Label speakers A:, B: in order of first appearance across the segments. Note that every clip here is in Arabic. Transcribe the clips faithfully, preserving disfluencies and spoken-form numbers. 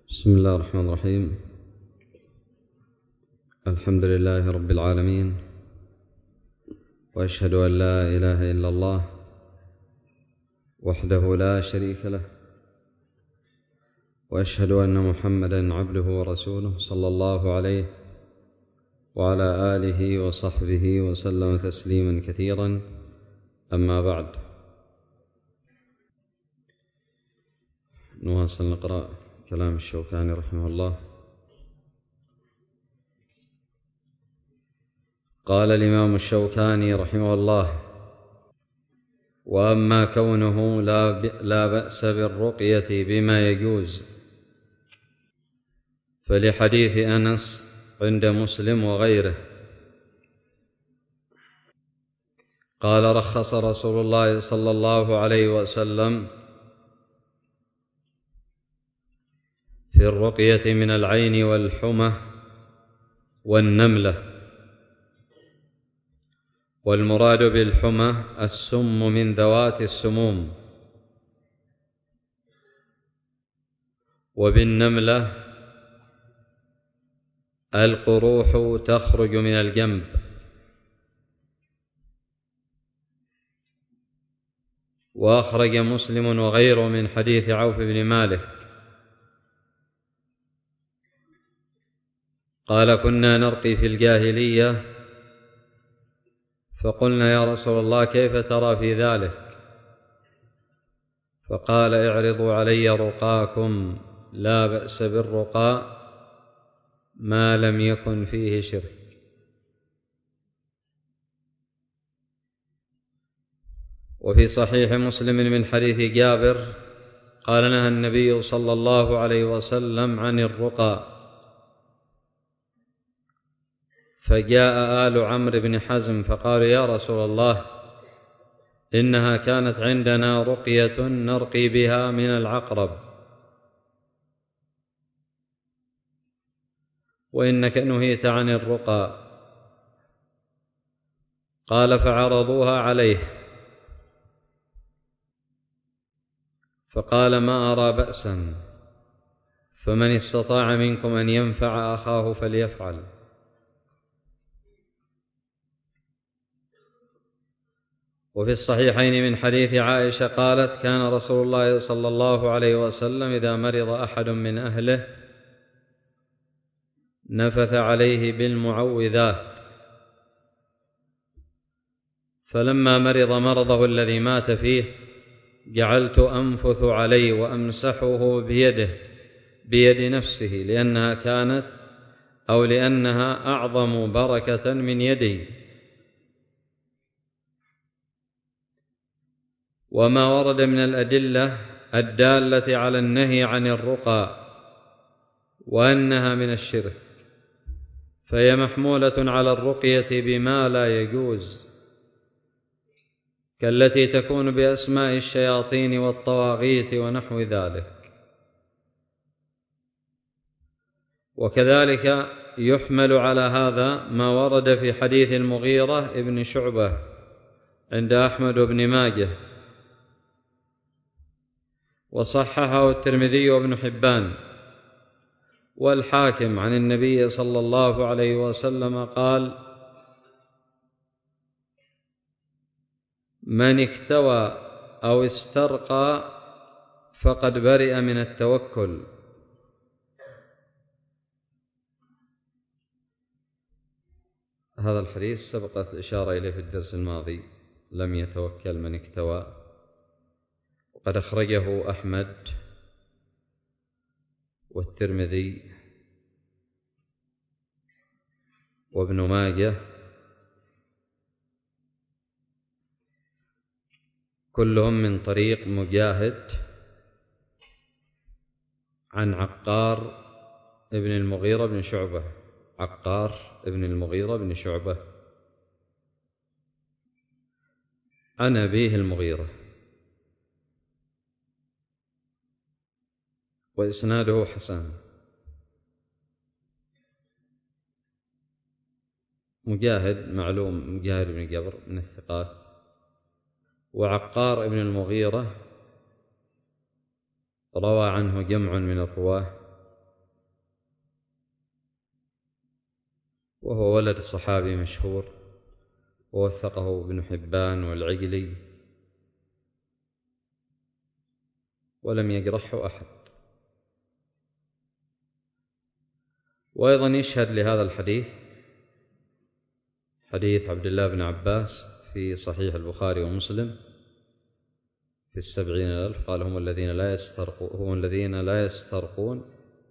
A: بسم الله الرحمن الرحيم. الحمد لله رب العالمين، وأشهد أن لا إله إلا الله وحده لا شريك له، وأشهد أن محمدًا عبده ورسوله صلى الله عليه وعلى آله وصحبه وسلم تسليمًا كثيرًا. أما بعد، نواصل نقرأ كلام الشوكاني رحمه الله. قال الإمام الشوكاني رحمه الله: وأما كونه لا بأس بالرقية بما يجوز فلحديث أنس عند مسلم وغيره قال: رخص رسول الله صلى الله عليه وسلم في الرقية من العين والحمى والنملة. والمراد بالحمى السم من ذوات السموم، وبالنملة القروح تخرج من الجنب. وأخرج مسلم وغيره من حديث عوف بن مالك قال: كنا نرقي في الجاهلية فقلنا: يا رسول الله، كيف ترى في ذلك؟ فقال: اعرضوا علي رقاكم، لا بأس بالرقاء ما لم يكن فيه شرك. وفي صحيح مسلم من حديث جابر قال: نهى النبي صلى الله عليه وسلم عن الرقى. فجاء آل عمرو بن حزم فقالوا: يا رسول الله، إنها كانت عندنا رقية نرقي بها من العقرب، وإنك نهيت عن الرقى. قال: فعرضوها عليه فقال: ما أرى بأسا، فمن استطاع منكم أن ينفع أخاه فليفعل. وفي الصحيحين من حديث عائشة قالت: كان رسول الله صلى الله عليه وسلم إذا مرض أحد من أهله نفث عليه بالمعوذات، فلما مرض مرضه الذي مات فيه جعلت أنفث عليه وأمسحه بيده بيد نفسه، لأنها كانت أو لأنها أعظم بركة من يدي. وما ورد من الأدلة الدالة على النهي عن الرقى وأنها من الشرك فهي محمولة على الرقية بما لا يجوز، كالتي تكون بأسماء الشياطين والطواغيت ونحو ذلك. وكذلك يحمل على هذا ما ورد في حديث المغيرة ابن شعبة عند أحمد بن ماجه، وصححه الترمذي وابن حبان والحاكم عن النبي صلى الله عليه وسلم قال: من اكتوى أو استرقى فقد برئ من التوكل. هذا الحديث سبقت الإشارة إليه في الدرس الماضي: لم يتوكل من اكتوى. وقد أخرجه أحمد والترمذي وابن ماجه كلهم من طريق مجاهد عن عقار ابن المغيرة بن شعبة عقار ابن المغيرة بن شعبة عن أبيه المغيرة، وإسناده حسن. مجاهد معلوم، مجاهد بن جبر من الثقات. وعقار ابن المغيرة روى عنه جمع من الرواه وهو ولد صحابي مشهور ووثقه ابن حبان والعقلي ولم يجرحه أحد. وأيضا يشهد لهذا الحديث حديث عبد الله بن عباس في صحيح البخاري ومسلم في السبعين ألف، قال هم الذين لا يسترقون هم الذين لا يسترقون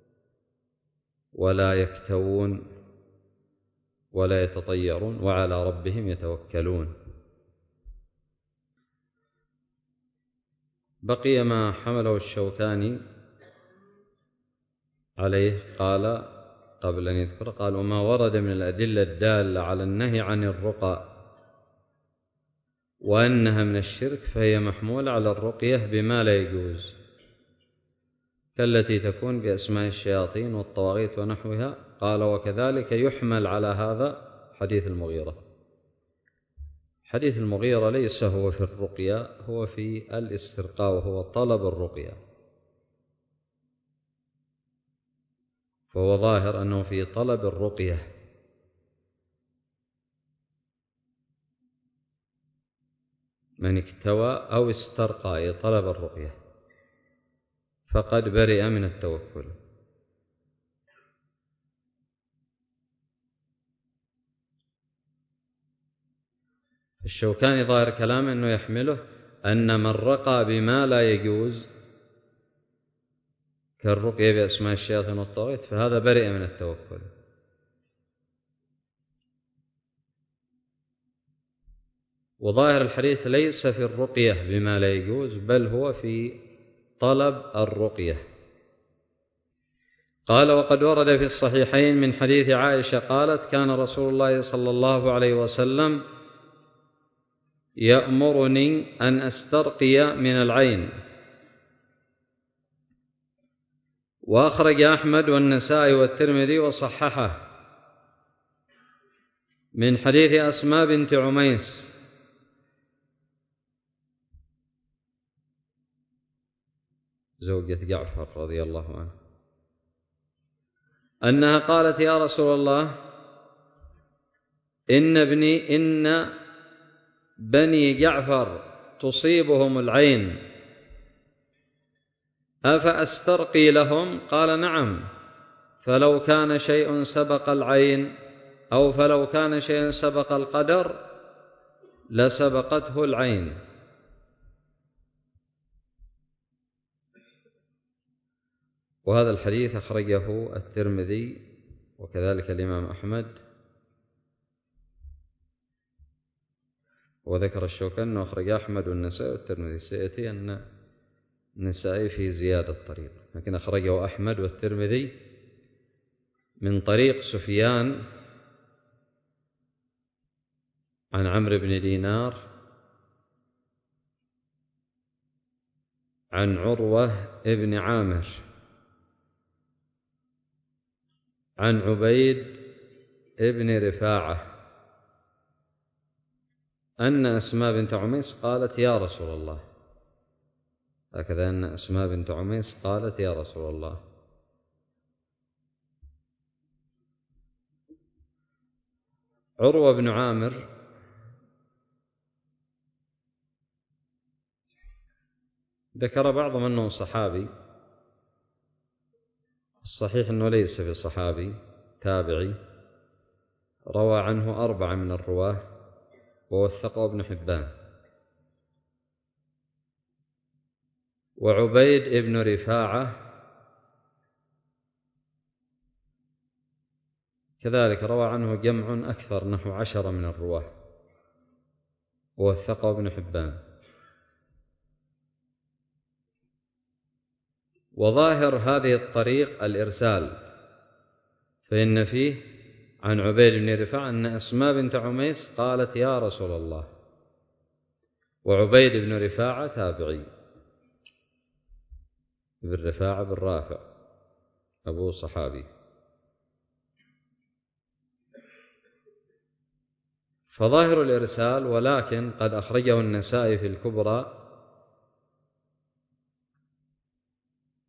A: ولا يكتوون ولا يتطيرون وعلى ربهم يتوكلون. بقي ما حمله الشوكاني عليه، قال قبل أن يذكر، قال وما ورد من الأدلة الدالة على النهي عن الرقى وأنها من الشرك فهي محمولة على الرقية بما لا يجوز كالتي تكون بأسماء الشياطين والطواغيت ونحوها. قال وكذلك يحمل على هذا حديث المغيرة. حديث المغيرة ليس هو في الرقية، هو في الاسترقاء وهو طلب الرقية، فهو ظاهر أنه في طلب الرقية. من اكتوى أو استرقى أي طلب الرقية فقد برئ من التوكل. الشوكاني ظاهر كلامه أنه يحمله أن من رقى بما لا يجوز كالرقية بأسماء الشياطين والطاغيت فهذا برئ من التوكل. وظاهر الحديث ليس في الرقية بما لا يجوز بل هو في طلب الرقية. قال وقد ورد في الصحيحين من حديث عائشة قالت كان رسول الله صلى الله عليه وسلم يأمرني أن أسترقي من العين. وأخرج أحمد والنسائي والترمذي وصححه من حديث أسماء بنت عميس زوجة جعفر رضي الله عنه أنها قالت يا رسول الله إن ابني إن بني جعفر تصيبهم العين أفأسترقي لهم؟ قال نعم، فلو كان شيء سبق العين أو فلو كان شيء سبق القدر لسبقته العين. وهذا الحديث أخرجه الترمذي وكذلك الإمام أحمد. وذكر الشوكاني أنه أخرج أحمد والنسائي والترمذي. سيأتي أن النسائي في زيادة طريق، لكن أخرجه أحمد والترمذي من طريق سفيان عن عمرو بن دينار عن عروة ابن عامر عن عبيد ابن رفاعة أن أسماء بنت عميس قالت يا رسول الله. هكذا أن أسماء بنت عميس قالت يا رسول الله. عروة بن عامر ذكر بعضهم أنه صحابي، الصحيح أنه ليس بصحابي، تابعي، روى عنه أربعة من الرواه ووثقه ابن حبان. وعبيد ابن رفاعة كذلك روى عنه جمع أكثر نحو عشرة من الرواه ووثقه ابن حبان. وظاهر هذه الطريق الإرسال، فإن فيه عن عبيد بن رفاعة أن أسماء بنت عميس قالت يا رسول الله، وعبيد بن رفاعة تابعي، ابن رفاعة بن رافع أبو صحابي. فظاهر الإرسال، ولكن قد أخرجه النسائي في الكبرى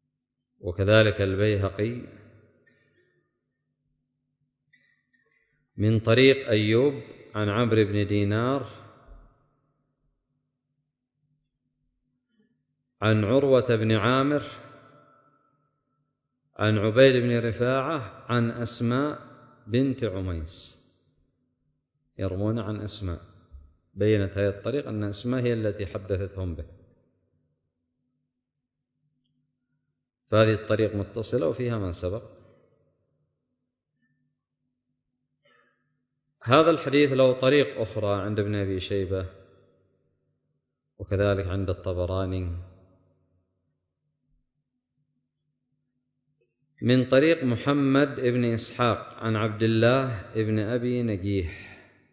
A: وكذلك البيهقي من طريق أيوب عن عمرو بن دينار عن عروة بن عامر عن عبيد بن رفاعة عن أسماء بنت عميس، يروون عن أسماء. بينت هذه الطريق أن أسماء هي التي حدثتهم به، فهذه الطريق متصلة وفيها ما سبق. هذا الحديث له طريق أخرى عند ابن أبي شيبة وكذلك عند الطبراني من طريق محمد بن إسحاق عن عبد الله بن أبي نجيح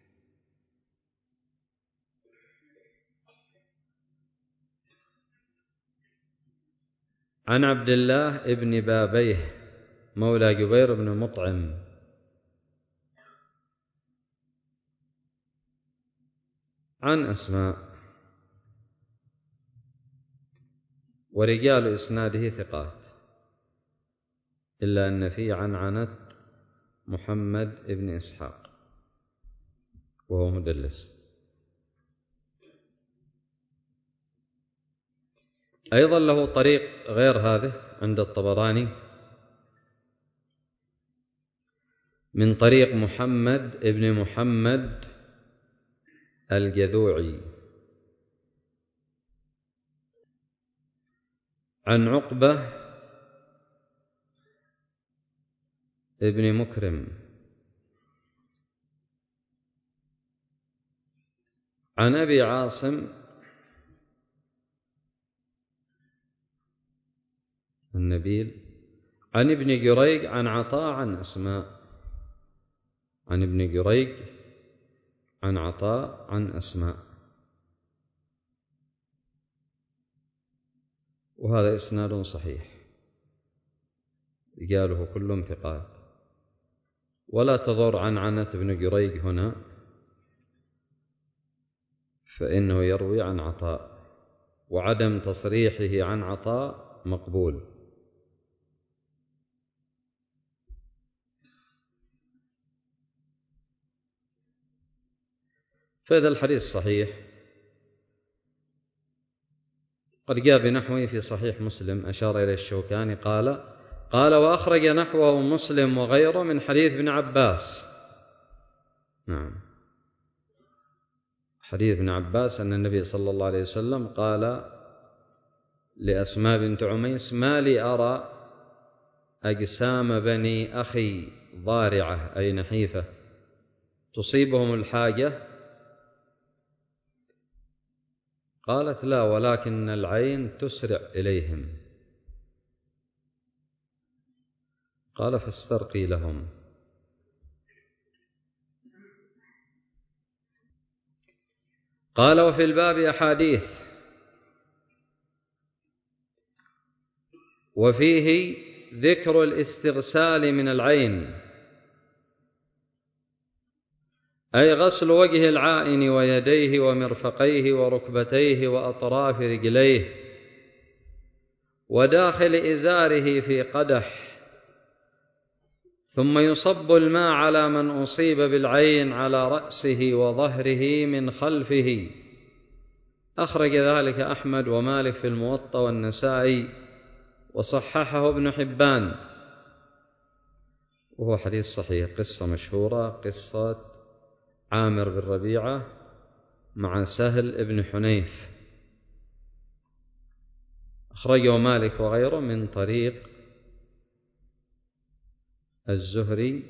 A: عن عبد الله بن بابيه مولى جبير بن مطعم عن أسماء، ورجال إسناده ثقات إلا أن فيه عنعنة محمد بن إسحاق وهو مدلس. أيضا له طريق غير هذه عند الطبراني من طريق محمد بن محمد الجذوعي عن عقبة ابن مكرم عن أبي عاصم النبيل عن ابن جريج عن عطاء عن أسماء، عن ابن جريج عن عطاء عن أسماء، وهذا إسناد صحيح رجاله كلهم ثقات، ولا تضر عنعنة ابن جريج هنا فإنه يروي عن عطاء، وعدم تصريحه عن عطاء مقبول. فإذا الحديث صحيح قد جاء بنحوه في صحيح مسلم، أشار إليه الشوكاني قال قال وأخرج نحوه مسلم وغيره من حديث ابن عباس. نعم، حديث ابن عباس أن النبي صلى الله عليه وسلم قال لأسماء بنت عميس ما لي أرى أجسام بني أخي ضارعة أي نحيفة تصيبهم الحاجة؟ قالت لا، ولكن العين تسرع إليهم. قال فاسترقي لهم. قال وفي الباب أحاديث وفيه ذكر الاستغسال من العين أي غسل وجه العائن ويديه ومرفقيه وركبتيه وأطراف رجليه وداخل إزاره في قدح، ثم يصب الماء على من أصيب بالعين على رأسه وظهره من خلفه. أخرج ذلك أحمد ومالك في الموطأ والنسائي وصححه ابن حبان، وهو حديث صحيح. قصة مشهورة، قصة عامر بن ربيعة مع سهل ابن حنيف، أخرجه مالك وغيره من طريق الزهري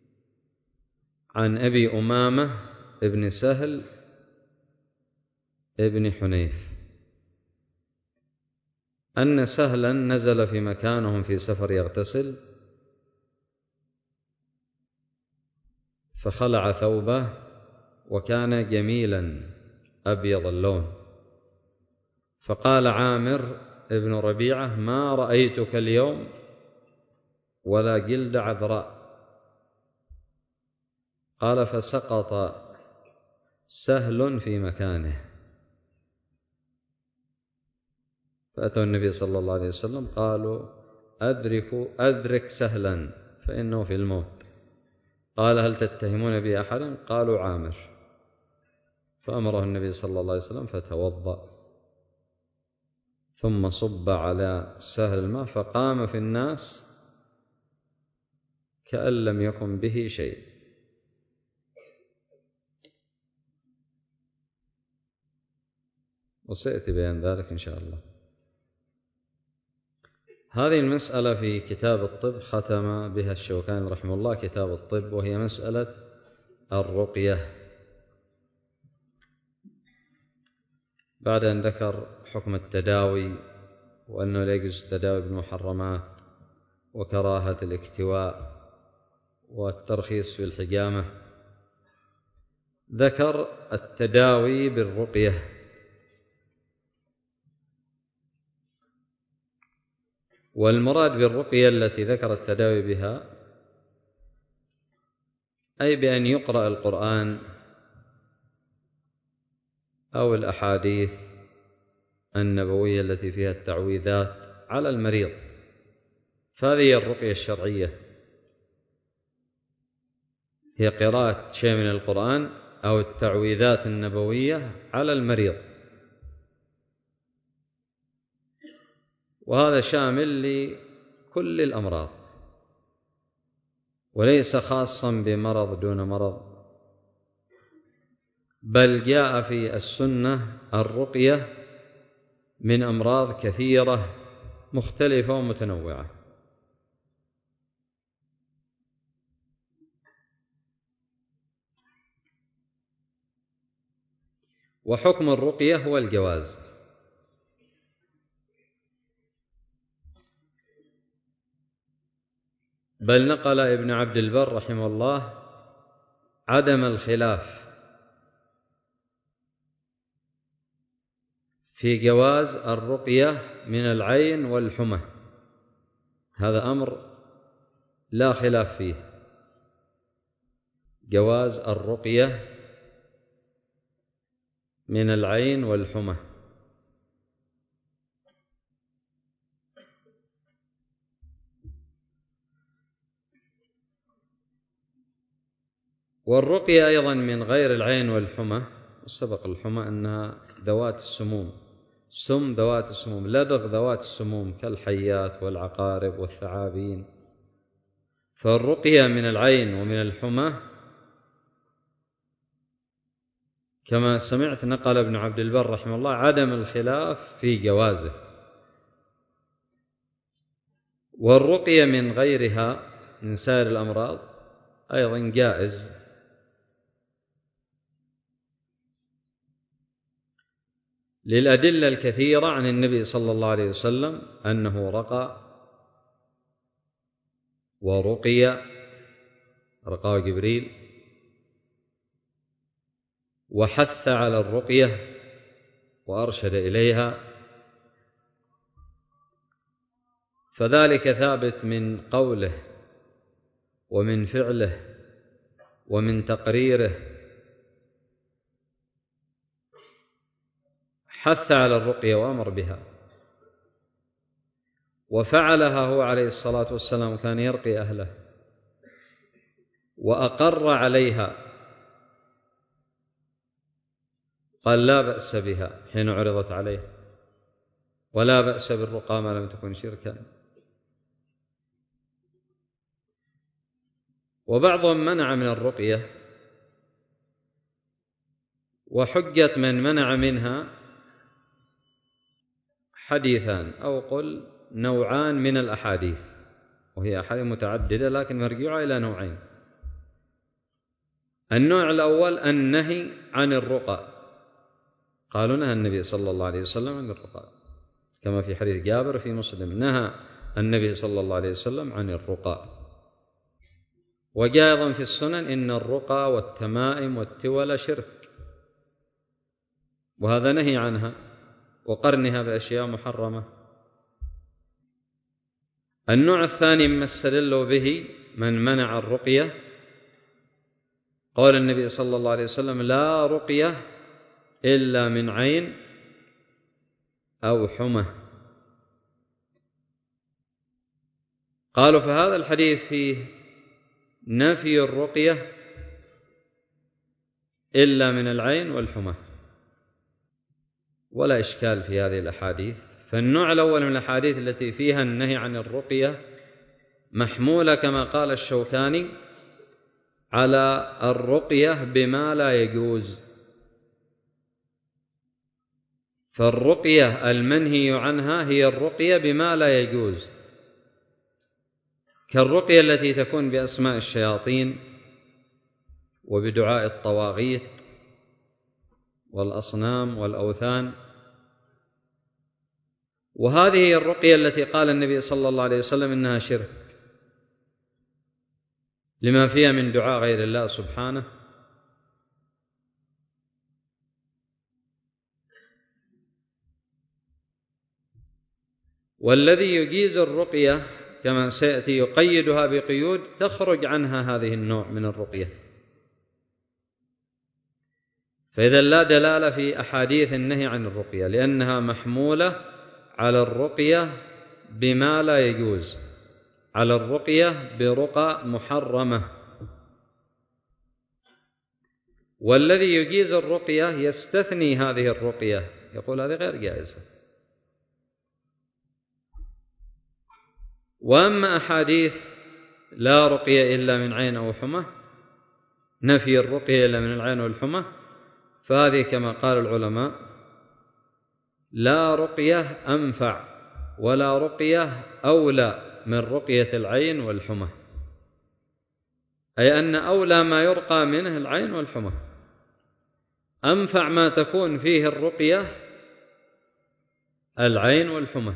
A: عن أبي أمامة ابن سهل ابن حنيف أن سهلا نزل في مكانهم في سفر يغتسل فخلع ثوبه وكان جميلا أبيض اللون، فقال عامر ابن ربيعة ما رأيتك اليوم ولا جلد عذراء. قال فسقط سهل في مكانه، فأتوا النبي صلى الله عليه وسلم قالوا أدرك أدرك سهلا فإنه في الموت. قال هل تتهمون بي أحدا؟ قالوا عامر، فأمره النبي صلى الله عليه وسلم فتوضأ، ثم صب على سهل الماء فقام في الناس كأن لم يكن به شيء. وسيأتي بيان ذلك إن شاء الله. هذه المسألة في كتاب الطب ختم بها الشوكاني رحمه الله كتاب الطب، وهي مسألة الرقية، بعد أن ذكر حكم التداوي وأنه لا يجوز التداوي بالمحرمات وكراهة الاكتواء والترخيص في الحجامة، ذكر التداوي بالرقية. والمراد بالرقية التي ذكر التداوي بها أي بأن يقرأ القرآن أو الأحاديث النبوية التي فيها التعويذات على المريض، فهذه هي الرقية الشرعية، هي قراءة شيء من القرآن أو التعويذات النبوية على المريض، وهذا شامل لكل الأمراض وليس خاصا بمرض دون مرض، بل جاء في السنة الرقية من أمراض كثيرة مختلفة ومتنوعة. وحكم الرقية هو الجواز، بل نقل ابن عبد البر رحمه الله عدم الخلاف في جواز الرقية من العين والحمى، هذا أمر لا خلاف فيه، جواز الرقية من العين والحمى. والرقية أيضا من غير العين والحمى، سبق الحمى أنها ذوات السموم، سم ذوات السموم، لدغ ذوات السموم كالحيات والعقارب والثعابين. فالرقية من العين ومن الحمى كما سمعت نقل ابن عبد البر رحمه الله عدم الخلاف في جوازه. والرقية من غيرها من سائر الأمراض أيضا جائز، للأدلة الكثيرة عن النبي صلى الله عليه وسلم أنه رقى ورقي، رقاه جبريل، وحث على الرقية وأرشد إليها، فذلك ثابت من قوله ومن فعله ومن تقريره، حث على الرقية وأمر بها، وفعلها هو عليه الصلاة والسلام، كان يرقي أهله وأقر عليها، قال لا بأس بها حين عرضت عليه، ولا بأس بالرقى ما لم تكن شركا. وبعضهم منع من الرقية، وحجة من منع منها حديثان أو قل نوعان من الأحاديث، وهي أحاديث متعددة لكن مرجوعة إلى نوعين. النوع الأول النهي عن الرقى، قالوا نهى النبي صلى الله عليه وسلم عن الرقى، كما في حديث جابر في مسلم نهى النبي صلى الله عليه وسلم عن الرقى. وجاء أيضا في السنن إن الرقى والتمائم والتولى شرك، وهذا نهي عنها وقرنها بأشياء محرمة. النوع الثاني مما استدلوا به من منع الرقية قول النبي صلى الله عليه وسلم لا رقية إلا من عين أو حمى، قالوا فهذا الحديث فيه نفي الرقية إلا من العين والحمى، ولا إشكال في هذه الأحاديث. فالنوع الأول من الأحاديث التي فيها النهي عن الرقية محمولة كما قال الشوكاني على الرقية بما لا يجوز. فالرقية المنهي عنها هي الرقية بما لا يجوز، كالرقية التي تكون بأسماء الشياطين وبدعاء الطواغيت والأصنام والأوثان. وهذه هي الرقية التي قال النبي صلى الله عليه وسلم إنها شرك لما فيها من دعاء غير الله سبحانه. والذي يجيز الرقية كما سيأتي يقيدها بقيود تخرج عنها هذه النوع من الرقية. فإذا لا دلالة في أحاديث النهي عن الرقية، لأنها محمولة على الرقية بما لا يجوز، على الرقية برقى محرمة. والذي يجيز الرقية يستثني هذه الرقية، يقول هذه غير جائزة. وأما أحاديث لا رقية إلا من عين أو حمى، نفي الرقية إلا من العين والحمى، فهذه كما قال العلماء لا رقية أنفع ولا رقية أولى من رقية العين والحمى، أي أن أولى ما يرقى منه العين والحمى، أنفع ما تكون فيه الرقية العين والحمى.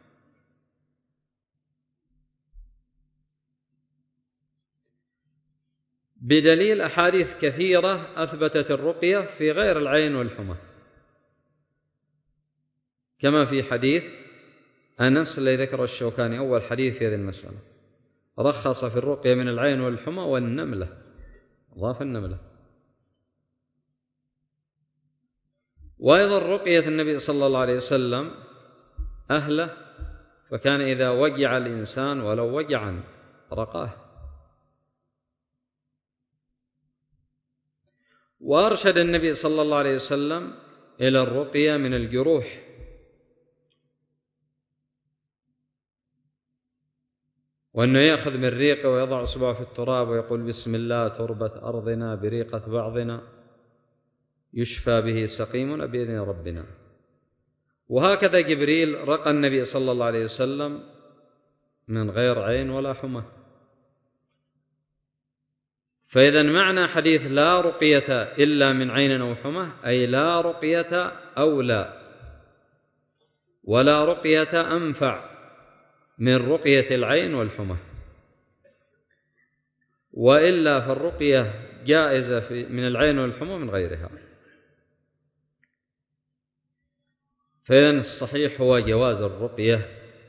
A: بدليل أحاديث كثيرة أثبتت الرقية في غير العين والحمى، كما في حديث أنس الذي ذكر الشوكاني أول حديث في هذه المسألة، رخص في الرقية من العين والحمى والنملة، أضاف النملة. وأيضا رقية النبي صلى الله عليه وسلم أهله، فكان إذا وجع الإنسان ولو وجعا رقاه. وأرشد النبي صلى الله عليه وسلم إلى الرقية من الجروح، وأنه يأخذ من ريقه ويضع إصبعه في التراب ويقول بسم الله تربة أرضنا بريقة بعضنا يشفى به سقيمنا بإذن ربنا. وهكذا جبريل رقى النبي صلى الله عليه وسلم من غير عين ولا حمى. فإذا معنى حديث لا رقية إلا من عين أو حمى أي لا رقية أولى ولا رقية أنفع من رقية العين والحمى، وإلا فالرقية جائزة من العين والحمى من غيرها. فإذا الصحيح هو جواز الرقية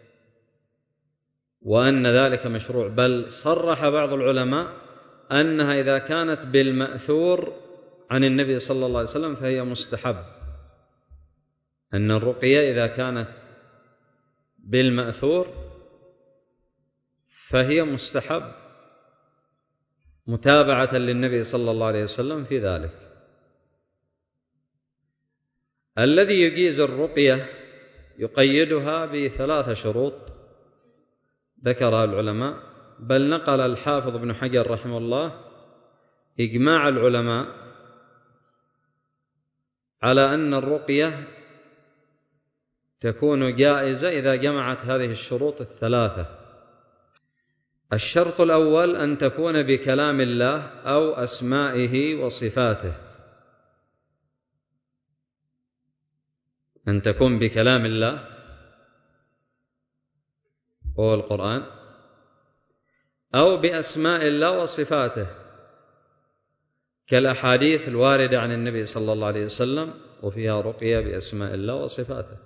A: وأن ذلك مشروع، بل صرح بعض العلماء أنها إذا كانت بالمأثور عن النبي صلى الله عليه وسلم فهي مستحب، أن الرقية إذا كانت بالمأثور فهي مستحب متابعة للنبي صلى الله عليه وسلم في ذلك. الذي يجيز الرقية يقيدها بثلاث شروط ذكرها العلماء، بل نقل الحافظ ابن حجر رحمه الله إجماع العلماء على أن الرقية تكون جائزة إذا جمعت هذه الشروط الثلاثة. الشرط الأول أن تكون بكلام الله أو أسمائه وصفاته، أن تكون بكلام الله وهو القرآن، أو بأسماء الله وصفاته كالأحاديث الواردة عن النبي صلى الله عليه وسلم وفيها رقية بأسماء الله وصفاته.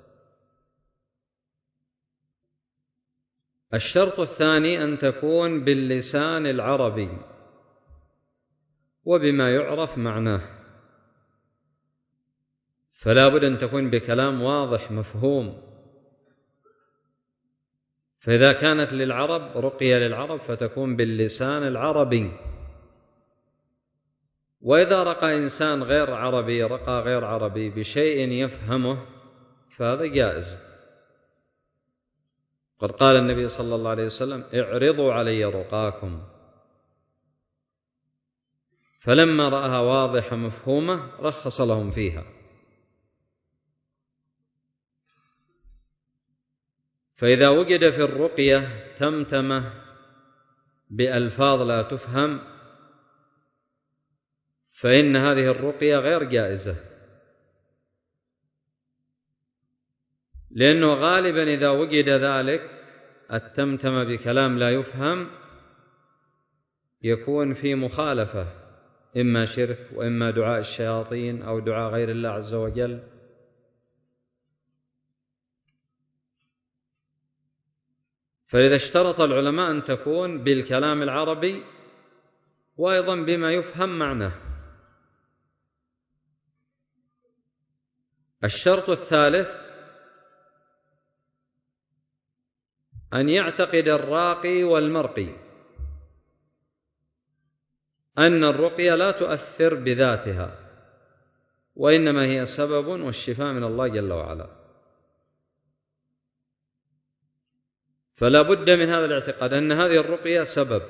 A: الشرط الثاني أن تكون باللسان العربي وبما يعرف معناه، فلا بد أن تكون بكلام واضح مفهوم. فإذا كانت للعرب رقية للعرب فتكون باللسان العربي وإذا رقى إنسان غير عربي رقى غير عربي بشيء يفهمه فهذا جائز. قد قال النبي صلى الله عليه وسلم: اعرضوا علي رقاكم، فلما رأها واضحة مفهومة رخص لهم فيها. فإذا وجد في الرقية تمتمة بألفاظ لا تفهم فإن هذه الرقية غير جائزة، لأنه غالبا إذا وجد ذلك التمتمة بكلام لا يفهم يكون في مخالفة، إما شرك وإما دعاء الشياطين أو دعاء غير الله عز وجل. فإذا اشترط العلماء أن تكون بالكلام العربي وأيضا بما يفهم معناه. الشرط الثالث أن يعتقد الراقي والمرقي أن الرقية لا تؤثر بذاتها، وإنما هي سبب والشفاء من الله جل وعلا. فلا بد من هذا الاعتقاد أن هذه الرقية سبب،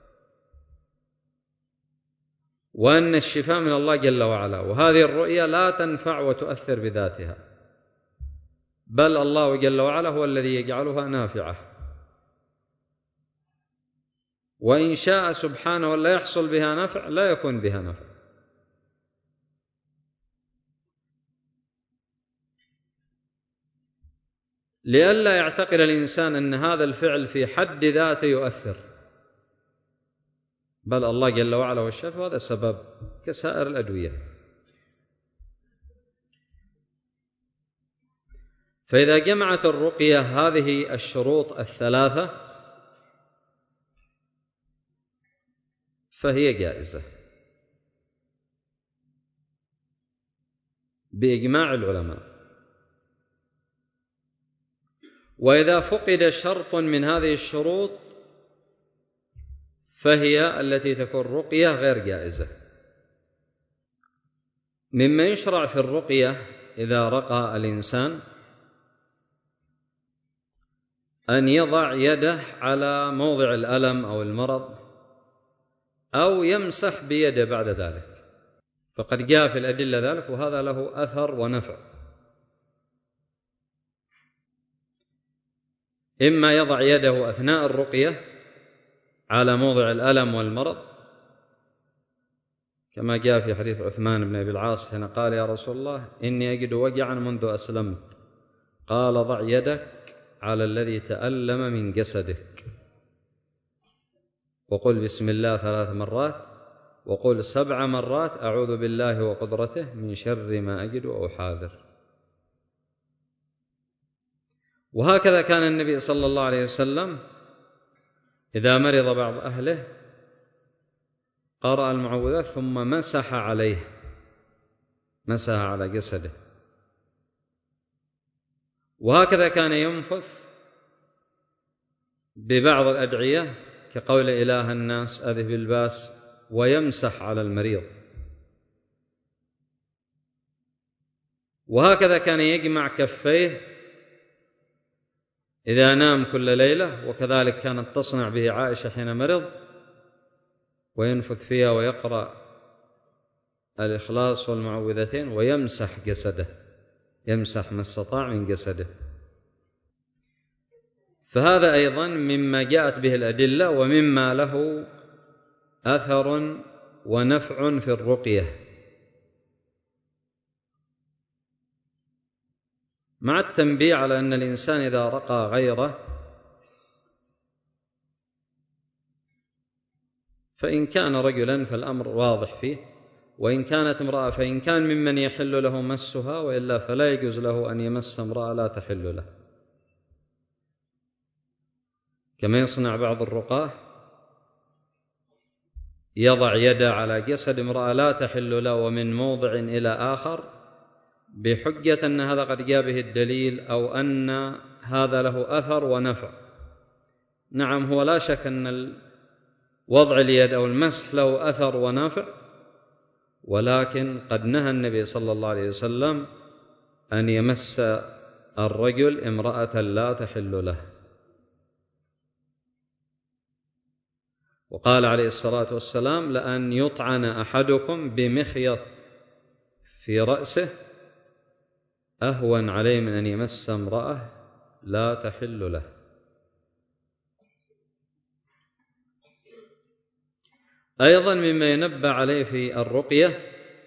A: وأن الشفاء من الله جل وعلا، وهذه الرؤية لا تنفع وتؤثر بذاتها، بل الله جل وعلا هو الذي يجعلها نافعة، وإن شاء سبحانه لا يحصل بها نفع لا يكون بها نفع. لئلا يعتقد الإنسان أن هذا الفعل في حد ذاته يؤثر، بل الله جل وعلا هو الشافي، وهذا سبب كسائر الأدوية. فإذا جمعت الرقية هذه الشروط الثلاثة فهي جائزة بإجماع العلماء. وإذا فقد شرط من هذه الشروط فهي التي تكون رقية غير جائزة. مما يشرع في الرقية إذا رقى الإنسان أن يضع يده على موضع الألم أو المرض أو يمسح بيده بعد ذلك، فقد جاء في الأدلة ذلك، وهذا له أثر ونفع. إما يضع يده أثناء الرقية على موضع الألم والمرض، كما جاء في حديث عثمان بن أبي العاص حين قال: يا رسول الله إني أجد وجعا منذ أسلمت. قال: ضع يدك على الذي تألم من جسدك، وقل بسم الله ثلاث مرات، وقل سبع مرات أعوذ بالله وقدرته من شر ما أجد أو حاذر. وهكذا كان النبي صلى الله عليه وسلم إذا مرض بعض أهله قرأ المعوذات ثم مسح عليه، مسح على جسده. وهكذا كان ينفث ببعض الأدعية كقول إله الناس أذهب الباس، ويمسح على المريض. وهكذا كان يجمع كفيه إذا نام كل ليلة، وكذلك كانت تصنع به عائشة حين مرض، وينفث فيها ويقرأ الإخلاص والمعوذتين ويمسح جسده، يمسح ما استطاع من جسده. فهذا أيضا مما جاءت به الأدلة ومما له أثر ونفع في الرقية، مع التنبيه على أن الإنسان إذا رقى غيره فإن كان رجلا فالأمر واضح فيه، وإن كانت امرأة فإن كان ممن يحل له مسها، وإلا فلا يجوز له أن يمس امرأة لا تحل له، كما يصنع بعض الرقاة يضع يده على جسد امرأة لا تحل له ومن موضع إلى آخر بحجة أن هذا قد جاء به الدليل أو أن هذا له أثر ونفع. نعم، هو لا شك أن وضع اليد أو المسح له أثر ونفع، ولكن قد نهى النبي صلى الله عليه وسلم أن يمس الرجل امرأة لا تحل له، وقال عليه الصلاة والسلام: لأن يطعن أحدكم بمخيط في رأسه أهون عليه من أن يمس امرأة لا تحل له. أيضا مما ينبه عليه في الرقية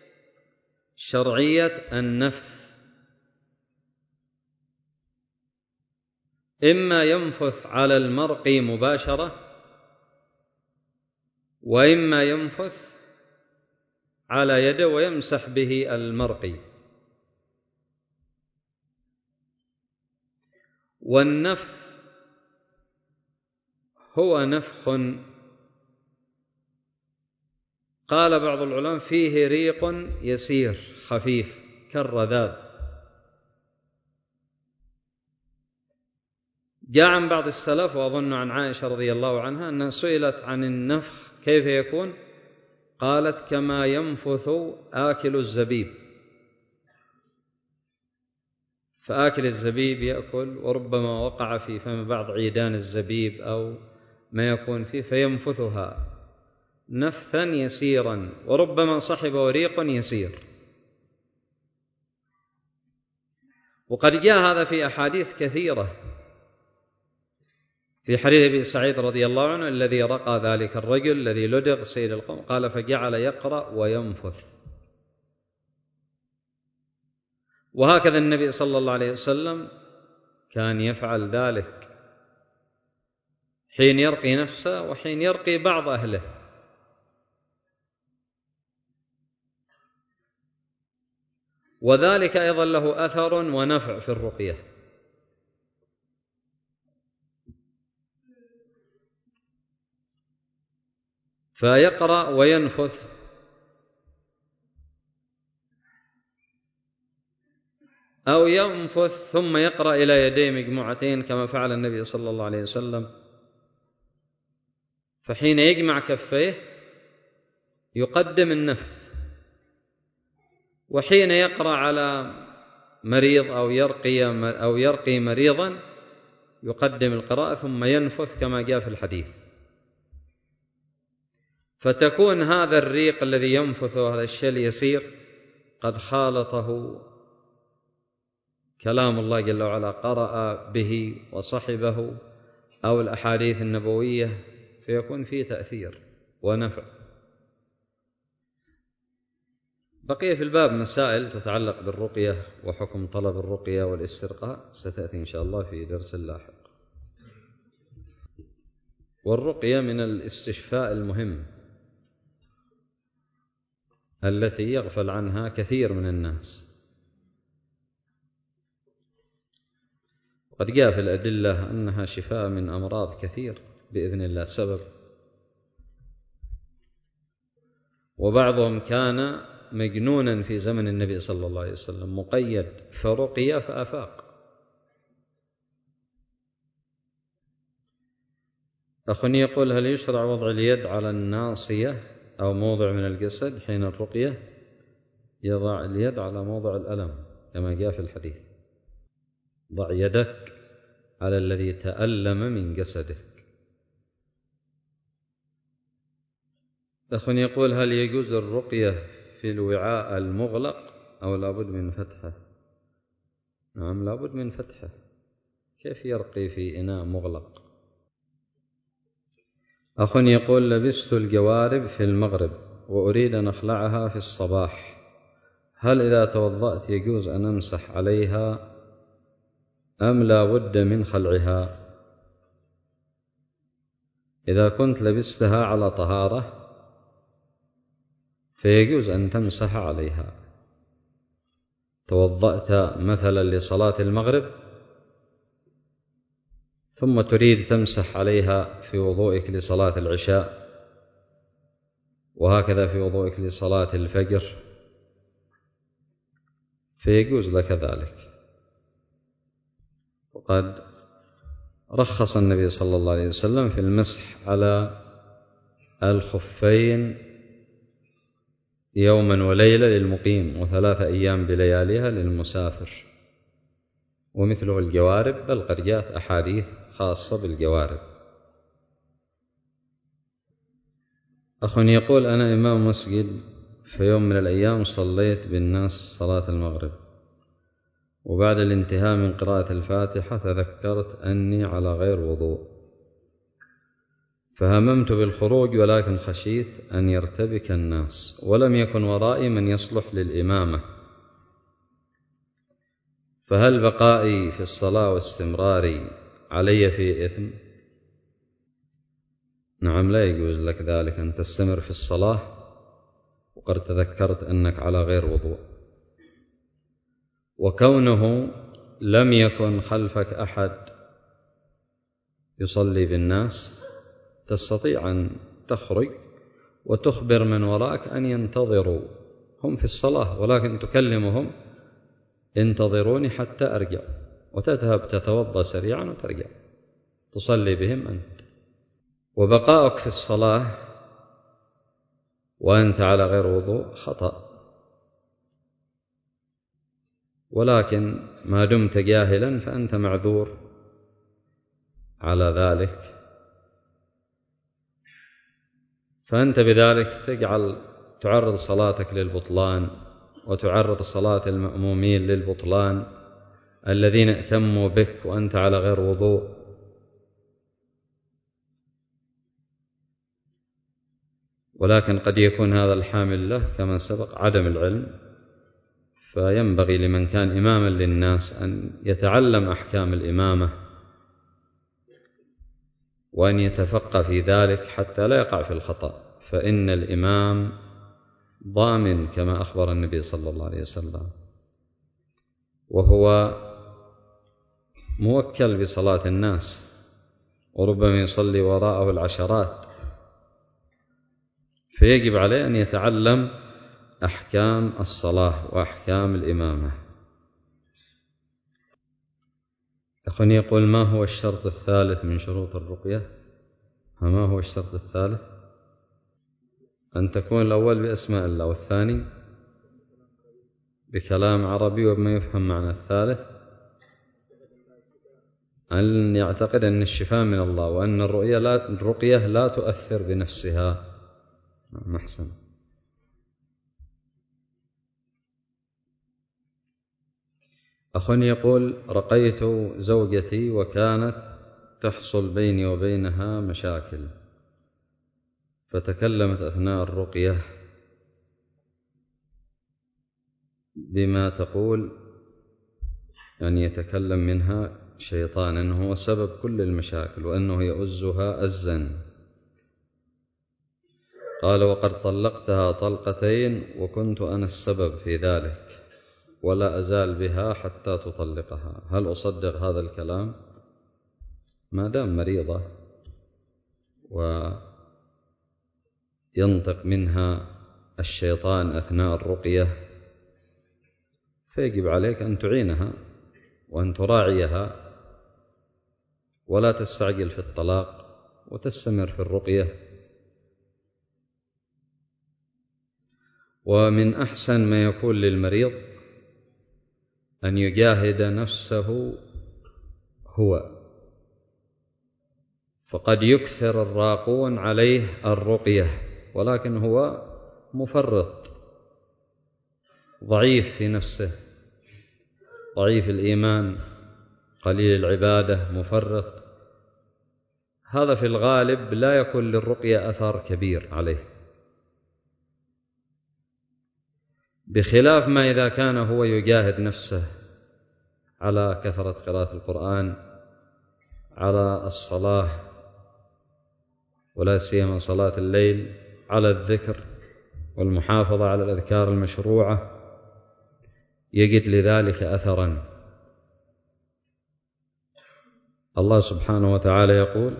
A: شرعية النفث، إما ينفث على المرقي مباشرة، وإما ينفث على يده ويمسح به المرقي. والنفث هو نفخ قال بعض العلماء فيه ريق يسير خفيف كالرذاذ. جاء عن بعض السلف وأظن عن عائشة رضي الله عنها أنها سئلت عن النفخ كيف يكون، قالت: كما ينفث آكل الزبيب. فآكل الزبيب يأكل وربما وقع في فم بعض عيدان الزبيب أو ما يكون فيه فينفثها نفثا يسيرا، وربما صحبه ريق يسير. وقد جاء هذا في أحاديث كثيرة، في حديث أبي سعيد رضي الله عنه الذي رقى ذلك الرجل الذي لدغ سيد القوم، قال: فجعل يقرأ وينفث. وهكذا النبي صلى الله عليه وسلم كان يفعل ذلك حين يرقي نفسه وحين يرقي بعض أهله. وذلك أيضا له أثر ونفع في الرقية. فيقرأ وينفث أو ينفث ثم يقرأ إلى يديه مجموعتين كما فعل النبي صلى الله عليه وسلم. فحين يجمع كفيه يقدم النفث، وحين يقرأ على مريض أو يرقي أو يرقي مريضا يقدم القراءة ثم ينفث كما جاء في الحديث. فتكون هذا الريق الذي ينفث هذا الشيء اليسير قد خالطه كلام الله جل وعلا، قرأ به وصحبه أو الأحاديث النبوية، فيكون فيه تأثير ونفع. بقي في الباب مسائل تتعلق بالرقية وحكم طلب الرقية والاسترقاء ستأتي إن شاء الله في درس لاحق. والرقية من الاستشفاء المهم التي يغفل عنها كثير من الناس. قد جاء في الأدلة أنها شفاء من أمراض كثير بإذن الله سبب. وبعضهم كان مجنونا في زمن النبي صلى الله عليه وسلم مقيد فرقي فأفاق. أخ يقول: هل يشرع وضع اليد على الناصية أو موضع من الجسد حين الرقية؟ يضع اليد على موضع الألم كما جاء في الحديث: ضع يدك على الذي تألم من جسدك. أخ يقول: هل يجوز الرقية في الوعاء المغلق أو لابد من فتحه؟ نعم لابد من فتحه، كيف يرقي في إناء مغلق؟ أخ يقول: لبست الجوارب في المغرب وأريد أن أخلعها في الصباح، هل إذا توضأت يجوز أن أمسح عليها أم لا بد من خلعها؟ إذا كنت لبستها على طهارة فيجوز أن تمسح عليها. توضأت مثلا لصلاة المغرب ثم تريد تمسح عليها في وضوئك لصلاة العشاء، وهكذا في وضوئك لصلاة الفجر، فيجوز لك ذلك. وقد رخص النبي صلى الله عليه وسلم في المسح على الخفين يوما وليلة للمقيم وثلاثة أيام بلياليها للمسافر، ومثله الجوارب، بل قد جاءت أحاديث خاصة بالجوارب. أخ يقول: أنا إمام مسجد، في يوم من الأيام صليت بالناس صلاة المغرب، وبعد الانتهاء من قراءة الفاتحة تذكرت أني على غير وضوء، فهممت بالخروج ولكن خشيت أن يرتبك الناس، ولم يكن ورائي من يصلح للإمامة، فهل بقائي في الصلاة واستمراري علي فيه إثم؟ نعم، لا يجوز لك ذلك، أن تستمر في الصلاة وقد تذكرت أنك على غير وضوء. وكونه لم يكن خلفك أحد يصلي بالناس، تستطيع أن تخرج وتخبر من وراءك أن ينتظروا، هم في الصلاة، ولكن تكلمهم: انتظروني حتى أرجع، وتذهب تتوضأ سريعا وترجع تصلي بهم أنت. وبقاؤك في الصلاة وأنت على غير وضوء خطأ، ولكن ما دمت جاهلا فأنت معذور على ذلك، فأنت بذلك تجعل تعرض صلاتك للبطلان، وتعرض صلاة المأمومين للبطلان الذين ائتموا بك وأنت على غير وضوء. ولكن قد يكون هذا الحامل له كما سبق عدم العلم، فينبغي لمن كان إماما للناس أن يتعلم أحكام الإمامة وأن يتفقه في ذلك حتى لا يقع في الخطأ، فإن الإمام ضامن كما أخبر النبي صلى الله عليه وسلم، وهو موكل بصلاة الناس، وربما يصلي وراءه العشرات، فيجب عليه أن يتعلم أحكام الصلاة وأحكام الإمامة. أخواني يقول: ما هو الشرط الثالث من شروط الرقية؟ ما هو الشرط الثالث؟ أن تكون الأول بأسماء الله، والثاني بكلام عربي وبما يفهم معنى الثالث، أن يعتقد أن الشفاء من الله، وأن الرقية لا, الرقية لا تؤثر بنفسها. محسن. أخ يقول: رقيت زوجتي وكانت تحصل بيني وبينها مشاكل، فتكلمت أثناء الرقية بما تقول يعني يتكلم منها شيطان أنه هو سبب كل المشاكل، وأنه يؤزها أزا. قال: وقد طلقتها طلقتين وكنت أنا السبب في ذلك، ولا أزال بها حتى تطلقها، هل أصدق هذا الكلام؟ ما دام مريضة وينطق منها الشيطان أثناء الرقية، فيجب عليك أن تعينها وأن تراعيها، ولا تستعجل في الطلاق، وتستمر في الرقية. ومن أحسن ما يكون للمريض أن يجاهد نفسه هو، فقد يكثر الراقون عليه الرقية ولكن هو مفرط، ضعيف في نفسه، ضعيف الإيمان، قليل العبادة، مفرط، هذا في الغالب لا يكون للرقية أثر كبير عليه، بخلاف ما إذا كان هو يجاهد نفسه على كثرة قراءة القرآن، على الصلاة ولا سيما صلاة الليل، على الذكر والمحافظة على الأذكار المشروعة، يجد لذلك أثرا. الله سبحانه وتعالى يقول: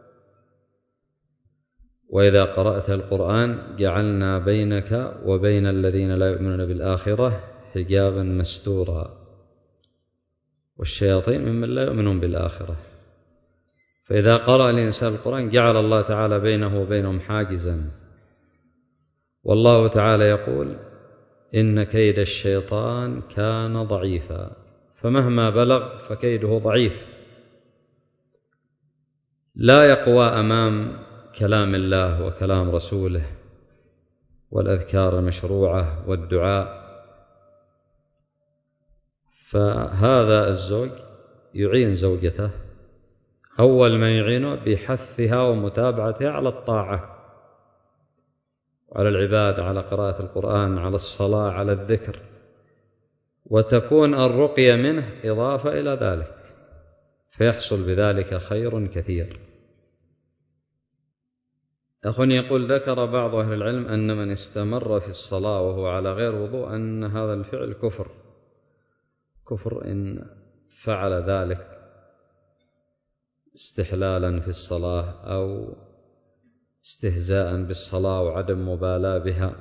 A: وإذا قرأت القرآن جعلنا بينك وبين الذين لا يؤمنون بالآخرة حجابا مستورا، والشياطين ممن لا يؤمنون بالآخرة. فإذا قرأ الإنسان القرآن جعل الله تعالى بينه وبينهم حاجزا، والله تعالى يقول إن كيد الشيطان كان ضعيفا، فمهما بلغ فكيده ضعيف، لا يقوى أمام كلام الله وكلام رسوله والأذكار المشروعة والدعاء. فهذا الزوج يعين زوجته، أول ما يعينه بحثها ومتابعتها على الطاعة، على العبادة، على قراءة القرآن، على الصلاة، على الذكر، وتكون الرقية منه إضافة إلى ذلك، فيحصل بذلك خير كثير. أخ يقول: ذكر بعض أهل العلم أن من استمر في الصلاة وهو على غير وضوء أن هذا الفعل كفر كفر إن فعل ذلك استحلالا في الصلاة أو استهزاء بالصلاة وعدم مبالاة بها.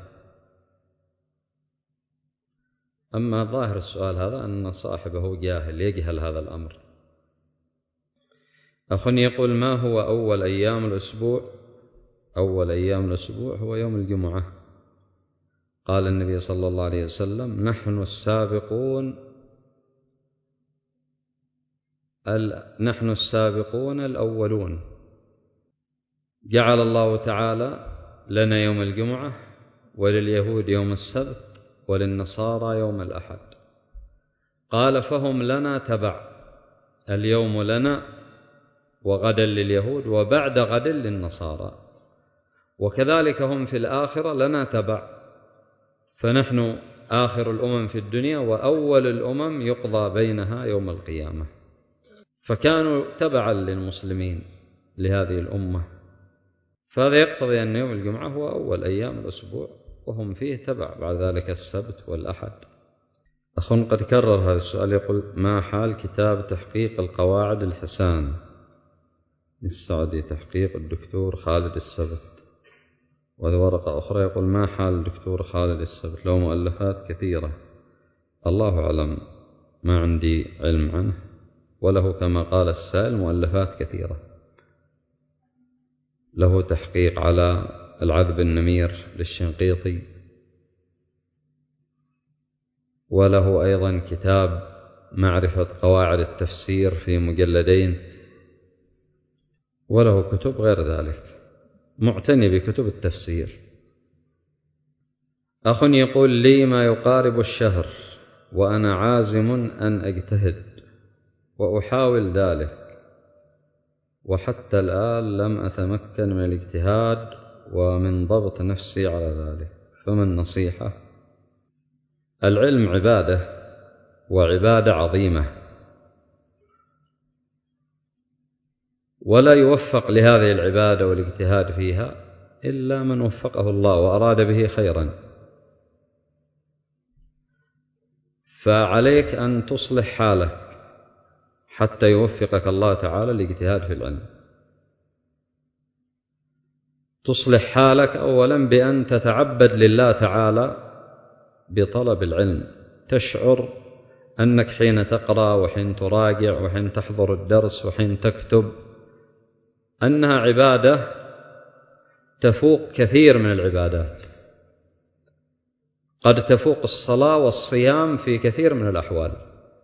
A: أما ظاهر السؤال هذا أن صاحبه جاهل يجهل هذا الأمر. أخ يقول: ما هو أول أيام الأسبوع؟ أول أيام الأسبوع هو يوم الجمعة. قال النبي صلى الله عليه وسلم: نحن السابقون ال... نحن السابقون الأولون. جعل الله تعالى لنا يوم الجمعة، ولليهود يوم السبت، وللنصارى يوم الأحد. قال: فهم لنا تبع، اليوم لنا وغدا لليهود وبعد غد للنصارى، وكذلك هم في الآخرة لنا تبع، فنحن آخر الأمم في الدنيا وأول الأمم يقضى بينها يوم القيامة، فكانوا تبعا للمسلمين لهذه الأمة. فهذا يقتضي أن يوم الجمعة هو أول أيام الأسبوع وهم فيه تبع، بعد ذلك السبت والأحد. أخ قد كرر هذا السؤال يقول: ما حال كتاب تحقيق القواعد الحسان السعودي، تحقيق الدكتور خالد السبت؟ وهذه ورقة أخرى يقول: ما حال الدكتور خالد السبت؟ له مؤلفات كثيرة، الله أعلم، ما عندي علم عنه، وله كما قال السائل مؤلفات كثيرة. له تحقيق على العذب النمير للشنقيطي، وله أيضا كتاب معرفة قواعد التفسير في مجلدين، وله كتب غير ذلك، معتني بكتب التفسير. أخ يقول: لي ما يقارب الشهر وأنا عازم أن أجتهد وأحاول ذلك، وحتى الآن لم أتمكن من الاجتهاد ومن ضبط نفسي على ذلك، فما النصيحة؟ العلم عبادة، وعبادة عظيمة، ولا يوفق لهذه العبادة والاجتهاد فيها إلا من وفقه الله وأراد به خيرا. فعليك أن تصلح حالك حتى يوفقك الله تعالى الاجتهاد في العلم. تصلح حالك أولا بأن تتعبد لله تعالى بطلب العلم، تشعر أنك حين تقرأ وحين تراجع وحين تحضر الدرس وحين تكتب أنها عبادة تفوق كثير من العبادات، قد تفوق الصلاة والصيام في كثير من الأحوال.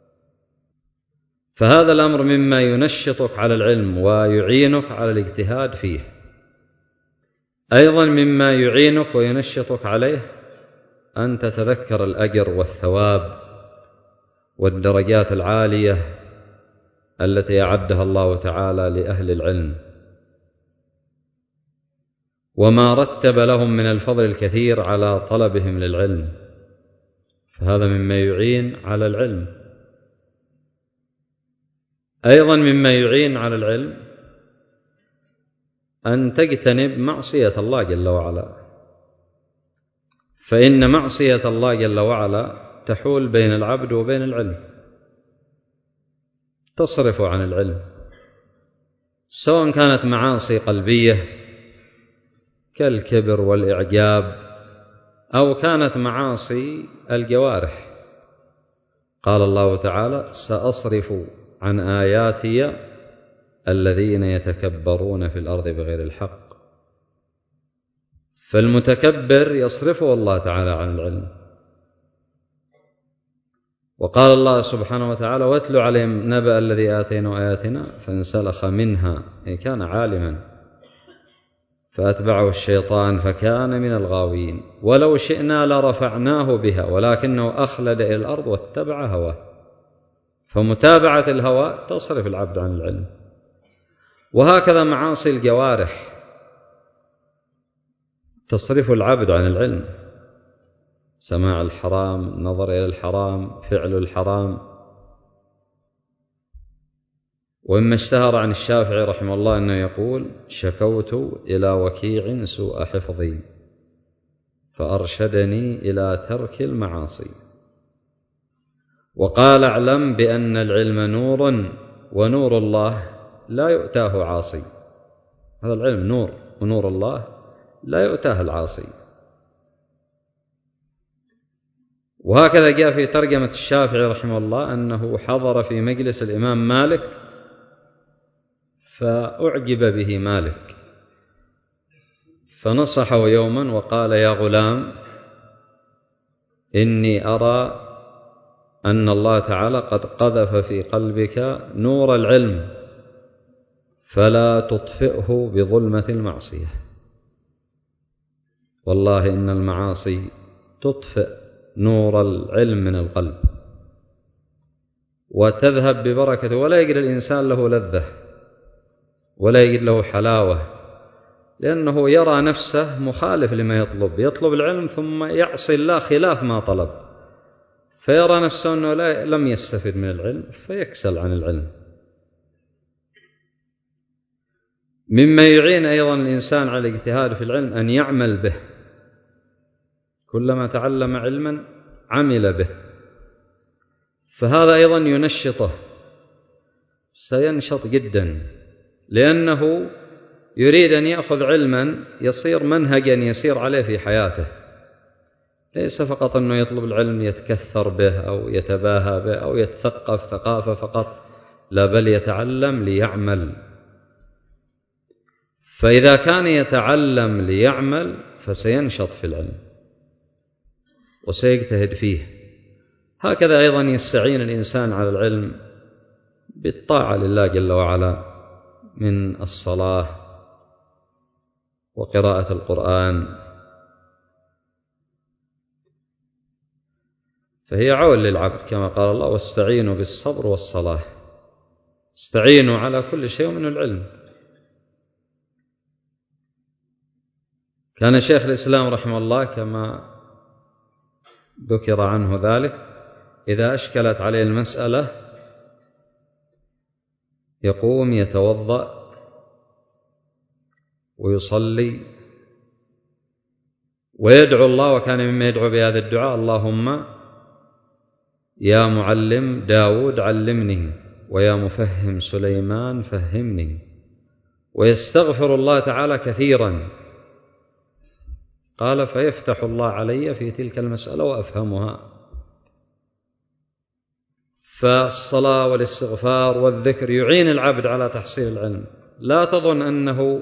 A: فهذا الأمر مما ينشطك على العلم ويعينك على الاجتهاد فيه. أيضا مما يعينك وينشطك عليه أن تتذكر الأجر والثواب والدرجات العالية التي أعدها الله تعالى لأهل العلم، وما رتب لهم من الفضل الكثير على طلبهم للعلم، فهذا مما يعين على العلم. أيضا مما يعين على العلم أن تجتنب معصية الله جل وعلا، فإن معصية الله جل وعلا تحول بين العبد وبين العلم، تصرف عن العلم، سواء كانت معاصي قلبية كالكبر والإعجاب أو كانت معاصي الجوارح. قال الله تعالى: سأصرف عن آياتي الذين يتكبرون في الأرض بغير الحق. فالمتكبر يصرفه الله تعالى عن العلم. وقال الله سبحانه وتعالى: واتل عليهم نبأ الذي آتيناه آياتنا فانسلخ منها، أي كان عالما فأتبعه الشيطان فكان من الغاوين. ولو شئنا لرفعناه بها ولكنه أخلد إلى الأرض واتبع هواه. فمتابعة الهوى تصرف العبد عن العلم. وهكذا معاصي الجوارح تصرف العبد عن العلم: سماع الحرام، النظر إلى الحرام، فعل الحرام. ومما اشتهر عن الشافعي رحمه الله أنه يقول: شكوت إلى وكيع سوء حفظي فأرشدني إلى ترك المعاصي. وقال: اعلم بأن العلم نور ونور الله لا يؤتاه عاصي. هذا العلم نور، ونور الله لا يؤتاه العاصي. وهكذا جاء في ترجمة الشافعي رحمه الله أنه حضر في مجلس الإمام مالك فأعجب به مالك فنصحه يوما وقال: يا غلام، إني أرى أن الله تعالى قد قذف في قلبك نور العلم فلا تطفئه بظلمة المعصية. والله إن المعاصي تطفئ نور العلم من القلب وتذهب ببركته، ولا يجد الإنسان له لذة ولا يجد له حلاوة، لأنه يرى نفسه مخالف لما يطلب. يطلب العلم ثم يعصي الله خلاف ما طلب، فيرى نفسه أنه لا لم يستفد من العلم فيكسل عن العلم. مما يعين أيضا الإنسان على الاجتهاد في العلم أن يعمل به. كلما تعلم علما عمل به، فهذا أيضا ينشطه، سينشط جدا، لأنه يريد أن يأخذ علما يصير منهجا يسير عليه في حياته، ليس فقط أنه يطلب العلم يتكثر به أو يتباهى به أو يتثقف ثقافة فقط، لا، بل يتعلم ليعمل. فإذا كان يتعلم ليعمل فسينشط في العلم وسيجتهد فيه. هكذا أيضا يستعين الإنسان على العلم بالطاعة لله جل وعلا من الصلاة وقراءة القرآن، فهي عون للعبد كما قال الله: واستعينوا بالصبر والصلاة. استعينوا على كل شيء من العلم. كان شيخ الإسلام رحمه الله كما ذكر عنه ذلك إذا أشكلت عليه المسألة يقوم يتوضأ ويصلي ويدعو الله، وكان مما يدعو بهذا الدعاء: اللهم يا معلم داود علمني ويا مفهم سليمان فهمني. ويستغفر الله تعالى كثيرا، قال: فيفتح الله علي في تلك المسألة وأفهمها. فالصلاة والاستغفار والذكر يعين العبد على تحصيل العلم. لا تظن أنه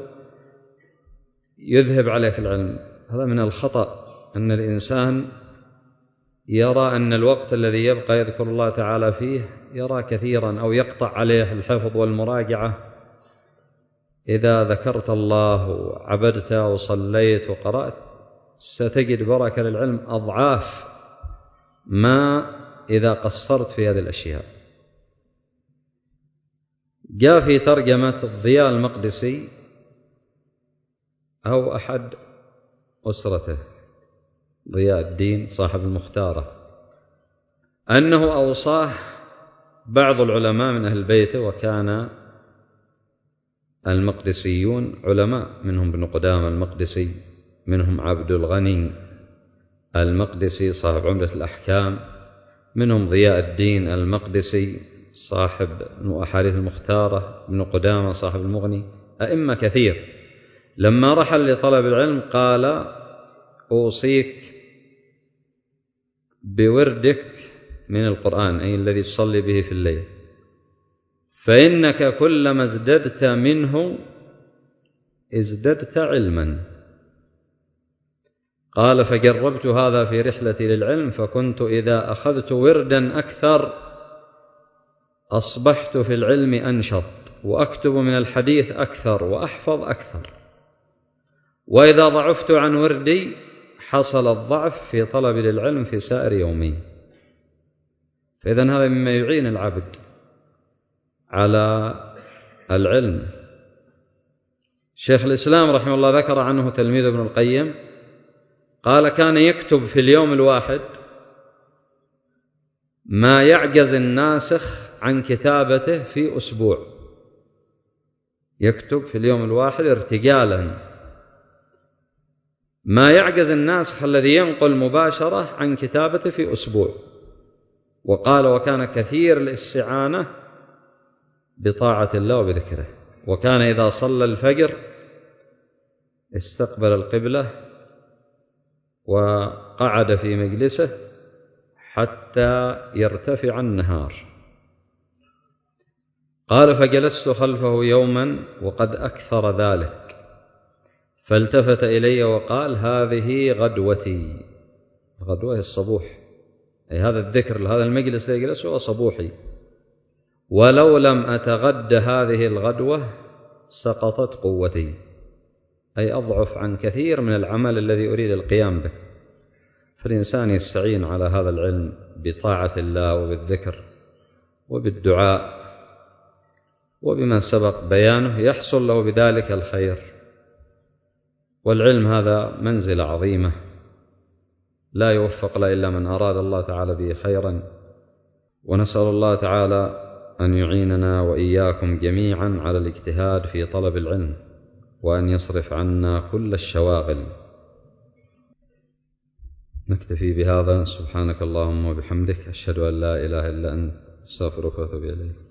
A: يذهب عليك العلم، هذا من الخطأ أن الإنسان يرى أن الوقت الذي يبقى يذكر الله تعالى فيه يرى كثيرا، أو يقطع عليه الحفظ والمراجعة. إذا ذكرت الله وعبدت وصليت وقرأت ستجد بركة للعلم أضعاف ما إذا قصرت في هذه الأشياء. جاء في ترجمة الضياء المقدسي أو أحد أسرته، ضياء الدين صاحب المختارة، أنه أوصاه بعض العلماء من أهل بيته، وكان المقدسيون علماء، منهم ابن قدامة المقدسي، منهم عبد الغني المقدسي صاحب عمدة الأحكام، منهم ضياء الدين المقدسي صاحب أحاديث المختارة، ابن قدامة صاحب المغني، أئمة كثير. لما رحل لطلب العلم قال: أوصيك بوردك من القرآن، أي الذي تصلي به في الليل، فإنك كلما ازددت منه ازددت علما. قال فجربت هذا في رحلتي للعلم، فكنت إذا أخذت وردا أكثر أصبحت في العلم أنشط، وأكتب من الحديث أكثر، وأحفظ أكثر. وإذا ضعفت عن وردي حصل الضعف في طلب للعلم في سائر يومي. فإذن هذا مما يعين العبد على العلم. شيخ الإسلام رحمه الله ذكر عنه تلميذ ابن القيم، قال كان يكتب في اليوم الواحد ما يعجز الناسخ عن كتابته في أسبوع. يكتب في اليوم الواحد ارتجالا ما يعجز الناسخ الذي ينقل مباشرة عن كتابته في أسبوع. وقال وكان كثير الاستعانة بطاعة الله وبذكره، وكان إذا صلى الفجر استقبل القبلة وقعد في مجلسه حتى يرتفع النهار. قال فجلست خلفه يوما وقد أكثر ذلك، فالتفت إلي وقال هذه غدوتي. غدوة الصبوح، أي هذا الذكر لهذا المجلس الذي يجلسه هو صبوحي، ولو لم أتغد هذه الغدوة سقطت قوتي، أي أضعف عن كثير من العمل الذي أريد القيام به. فالإنسان يستعين على هذا العلم بطاعة الله وبالذكر وبالدعاء وبما سبق بيانه، يحصل له بذلك الخير. والعلم هذا منزلة عظيمة لا يوفق له إلا من أراد الله تعالى به خيرا. ونسأل الله تعالى أن يعيننا وإياكم جميعا على الاجتهاد في طلب العلم، وأن يصرف عنا كل الشواغل. نكتفي بهذا. سبحانك اللهم وبحمدك، أشهد أن لا إله إلا أنت، أستغفرك وأتوب إليك.